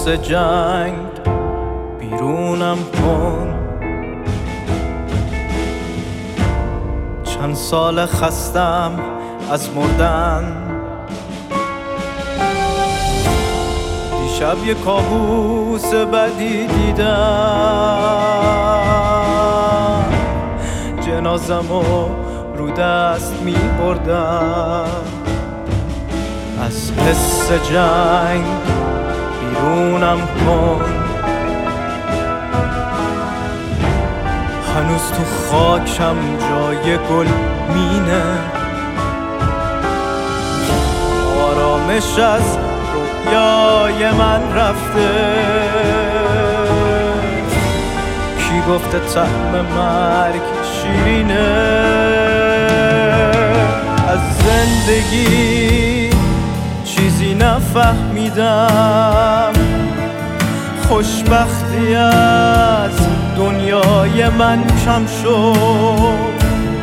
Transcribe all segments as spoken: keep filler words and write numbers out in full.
حس جنگ بیرونم کن. چند سال خستم از مردن، دیشب یه کابوس بدی دیدم، جنازمو رو دست می بردم. از حس جنگ بیرونم کن. هنوز تو خاکم جای گل مینه، آرامش از رویای من رفته. کی گفته طعم مرگ شیرینه؟ از زندگی چیزی نفهمیدم، خوشبختی از دنیای من کم شد.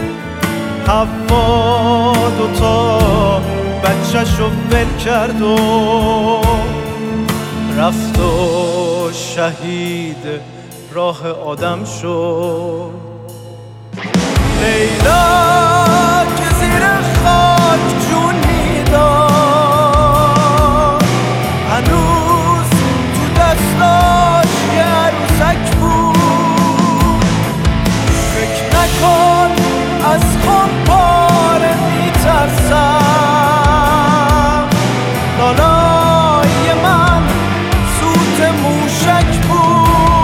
حوا دوتا بچه‌شو ول کرد و رفت و شهید راه آدم شد. لیلا که زیر خاک جون میداد، هنوز تو دستاش یه عروسک بود. فکر نکن از خمپاره میترسم، لالای من سوت موشک بود.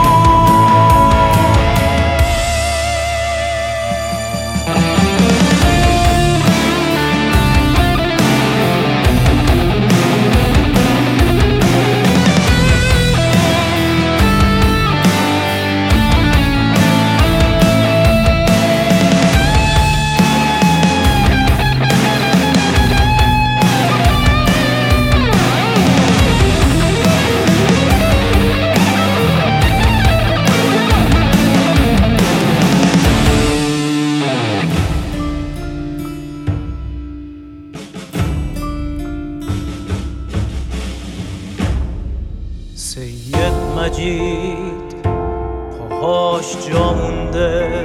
سید مجید پاهاش جا مونده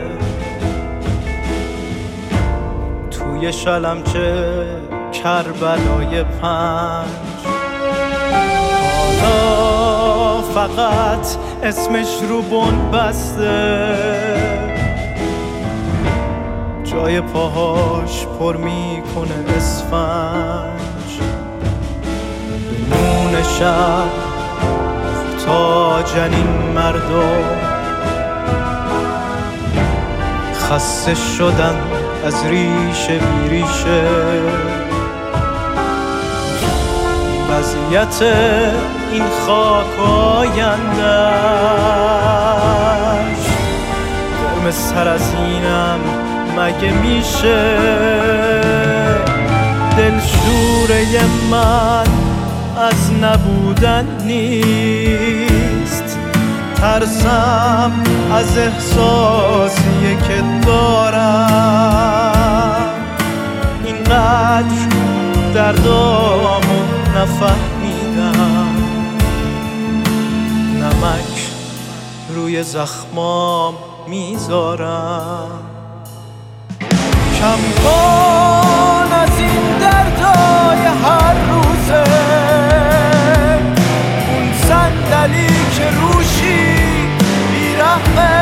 توی شلمچه کربلای پنج. حالا فقط اسمش رو بن بسته، جای پاهاش پر میکنه اسفنج. به نون شب تا جنین مردم خسته شدن از ریشه بی ریشه. وضعیت این خاک آینده‌اش گرم سر از اینم مگه میشه؟ دلشوره من از نبودن نیست، ترسم از احساسی که دارم. اینقدر دردامو نفهمیدم، نمک روی زخمام میذارم. کم کن از این دردای هر روزه، اون صندلی که روشی بیرحمه